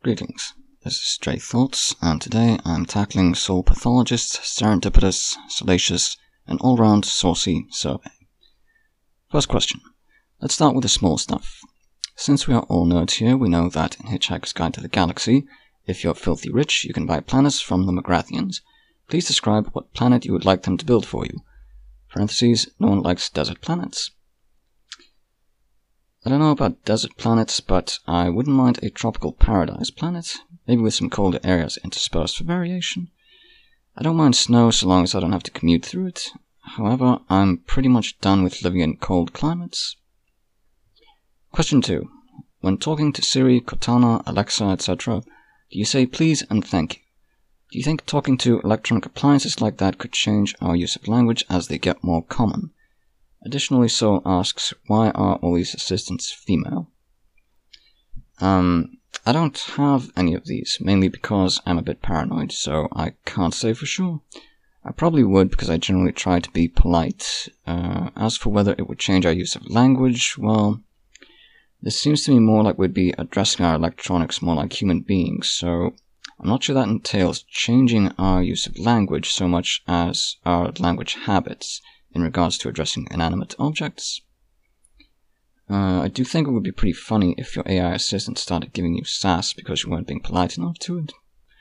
Greetings, this is Stray Thoughts, and today I'm tackling Soul Pathologist's serendipitous, salacious, and all-round saucy survey. First question. Let's start with the small stuff. Since we are all nerds here, we know that in Hitchhiker's Guide to the Galaxy, if you're filthy rich, you can buy planets from the McGrathians. Please describe what planet you would like them to build for you. Parentheses, no one likes desert planets. I don't know about desert planets, but I wouldn't mind a tropical paradise planet, maybe with some colder areas interspersed for variation. I don't mind snow so long as I don't have to commute through it. However, I'm pretty much done with living in cold climates. Question 2. When talking to Siri, Cortana, Alexa, etc., do you say please and thank you? Do you think talking to electronic appliances like that could change our use of language as they get more common? Additionally, Soul asks, why are all these assistants female? I don't have any of these, mainly because I'm a bit paranoid, so I can't say for sure. I probably would because I generally try to be polite. As for whether it would change our use of language, well, this seems to me more like we'd be addressing our electronics more like human beings, so I'm not sure that entails changing our use of language so much as our language habits in regards to addressing inanimate objects. I do think it would be pretty funny if your AI assistant started giving you sass because you weren't being polite enough to it.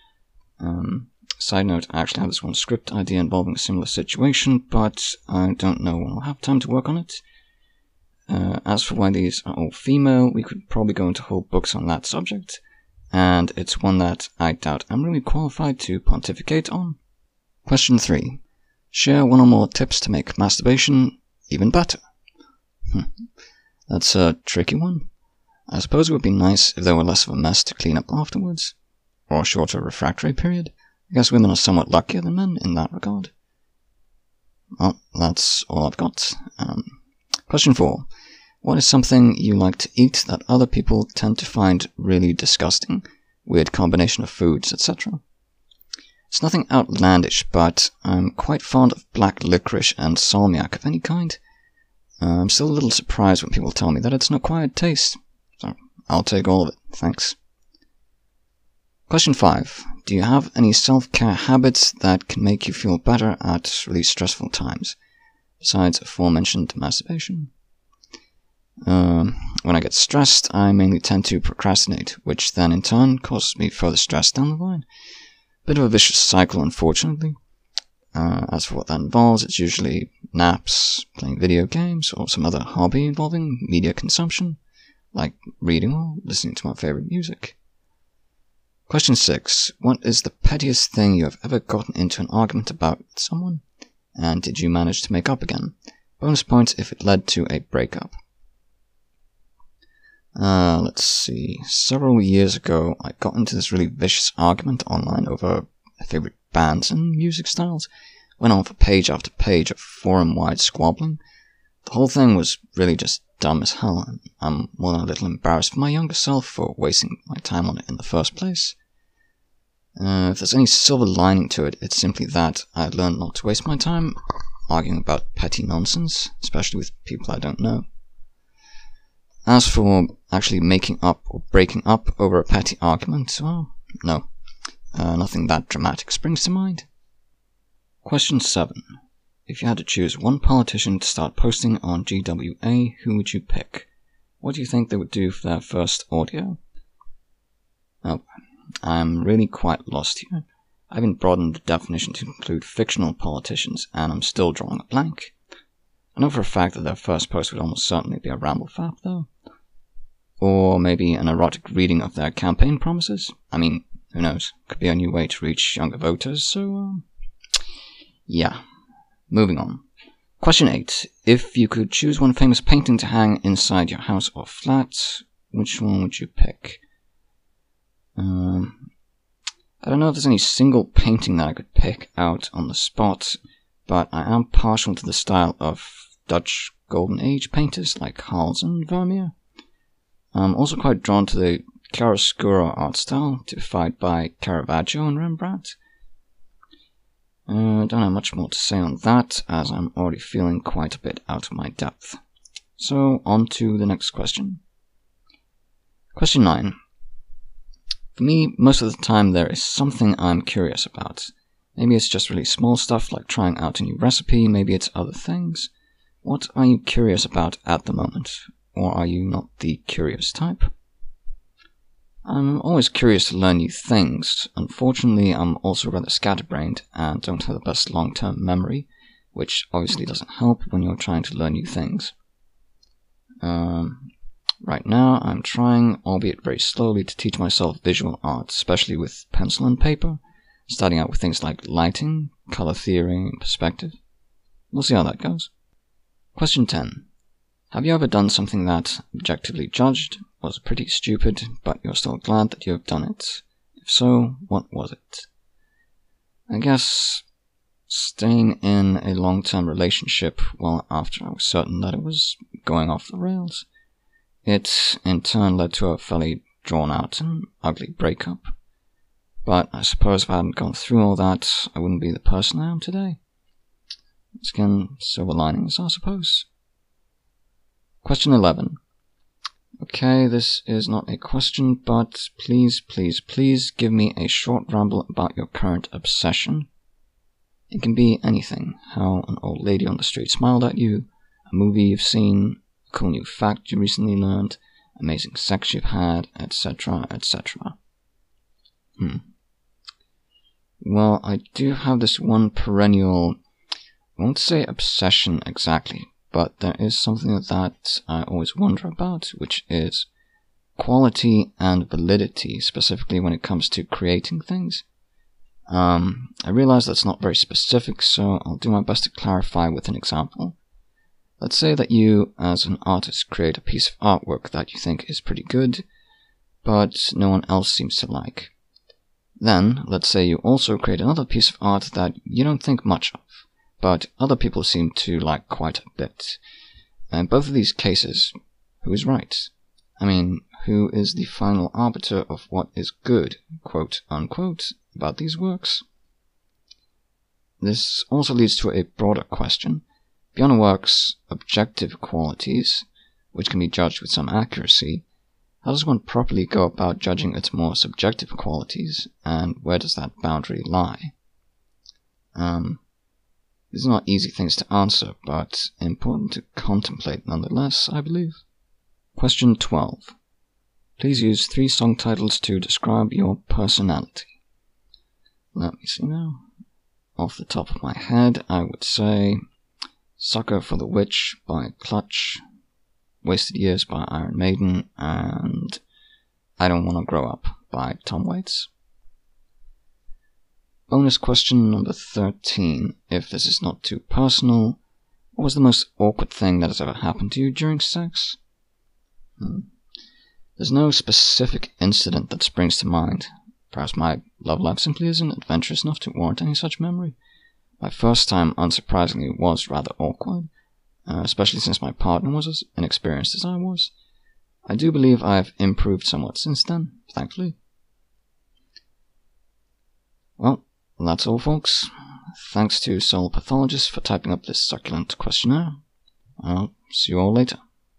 Side note, I actually have this one script idea involving a similar situation, but I don't know when I'll have time to work on it. As for why these are all female, we could probably go into whole books on that subject, and it's one that I doubt I'm really qualified to pontificate on. Question 3. Share one or more tips to make masturbation even better. That's a tricky one. I suppose it would be nice if there were less of a mess to clean up afterwards, or a shorter refractory period. I guess women are somewhat luckier than men in that regard. Well, that's all I've got. Question 4. What is something you like to eat that other people tend to find really disgusting? Weird combination of foods, etc. It's nothing outlandish, but I'm quite fond of black licorice and salmiak of any kind. I'm still a little surprised when people tell me that it's an acquired taste, so I'll take all of it, thanks. Question 5. Do you have any self-care habits that can make you feel better at really stressful times, besides aforementioned masturbation? When I get stressed, I mainly tend to procrastinate, which then in turn causes me further stress down the line. Bit of a vicious cycle, unfortunately. As for what that involves, it's usually naps, playing video games, or some other hobby involving media consumption, like reading or listening to my favorite music. Question 6. What is the pettiest thing you have ever gotten into an argument about with someone? And did you manage to make up again? Bonus points if it led to a breakup. Let's see. Several years ago, I got into this really vicious argument online over my favorite bands and music styles. Went on for page after page of forum-wide squabbling. The whole thing was really just dumb as hell, and I'm more than a little embarrassed for my younger self for wasting my time on it in the first place. If there's any silver lining to it, it's simply that I learned not to waste my time arguing about petty nonsense, especially with people I don't know. As for actually making up or breaking up over a petty argument, well, no. Nothing that dramatic springs to mind. Question 7. If you had to choose one politician to start posting on GWA, who would you pick? What do you think they would do for their first audio? Oh, I'm really quite lost here. I haven't broadened the definition to include fictional politicians, and I'm still drawing a blank. I know for a fact that their first post would almost certainly be a ramble-fap, though. Or maybe an erotic reading of their campaign promises. I mean, who knows? Could be a new way to reach younger voters, so, yeah. Moving on. Question 8. If you could choose one famous painting to hang inside your house or flat, which one would you pick? I don't know if there's any single painting that I could pick out on the spot, but I am partial to the style of Dutch Golden Age painters like Hals and Vermeer. I'm also quite drawn to the chiaroscuro art style, typified by Caravaggio and Rembrandt. Don't have much more to say on that, as I'm already feeling quite a bit out of my depth. So, on to the next question. Question 9. For me, most of the time there is something I'm curious about. Maybe it's just really small stuff like trying out a new recipe, maybe it's other things. What are you curious about at the moment? Or are you not the curious type? I'm always curious to learn new things. Unfortunately, I'm also rather scatterbrained and don't have the best long-term memory, which obviously doesn't help when you're trying to learn new things. Right now, I'm trying, albeit very slowly, to teach myself visual art, especially with pencil and paper, starting out with things like lighting, color theory, and perspective. We'll see how that goes. Question 10. Have you ever done something that, objectively judged, was pretty stupid, but you're still glad that you have done it? If so, what was it? I guess staying in a long-term relationship well after I was certain that it was going off the rails. It, in turn, led to a fairly drawn-out and ugly breakup. But I suppose if I hadn't gone through all that, I wouldn't be the person I am today. Once again, silver linings, I suppose. Question 11. Okay, this is not a question, but please give me a short ramble about your current obsession. It can be anything. How an old lady on the street smiled at you, a movie you've seen, a cool new fact you recently learned, amazing sex you've had, etc., etc. Well, I do have this one perennial, I won't say obsession exactly, but there is something that I always wonder about, which is quality and validity, specifically when it comes to creating things. I realize that's not very specific, so I'll do my best to clarify with an example. Let's say that you, as an artist, create a piece of artwork that you think is pretty good, but no one else seems to like. Then, let's say you also create another piece of art that you don't think much of, but other people seem to like quite a bit. In both of these cases, who is right? I mean, who is the final arbiter of what is good, quote unquote, about these works? This also leads to a broader question. Beyond a work's objective qualities, which can be judged with some accuracy, how does one properly go about judging its more subjective qualities, and where does that boundary lie? These are not easy things to answer, but important to contemplate nonetheless, I believe. Question 12. Please use 3 song titles to describe your personality. Let me see now. Off the top of my head, I would say Sucker for the Witch by Clutch, Wasted Years by Iron Maiden, and I Don't Wanna Grow Up by Tom Waits. Bonus question number 13. If this is not too personal, what was the most awkward thing that has ever happened to you during sex? There's no specific incident that springs to mind. Perhaps my love life simply isn't adventurous enough to warrant any such memory. My first time, unsurprisingly, was rather awkward, especially since my partner was as inexperienced as I was. I do believe I have improved somewhat since then, thankfully. Well, that's all, folks. Thanks to Soul Pathologist for typing up this succulent questionnaire. I'll see you all later.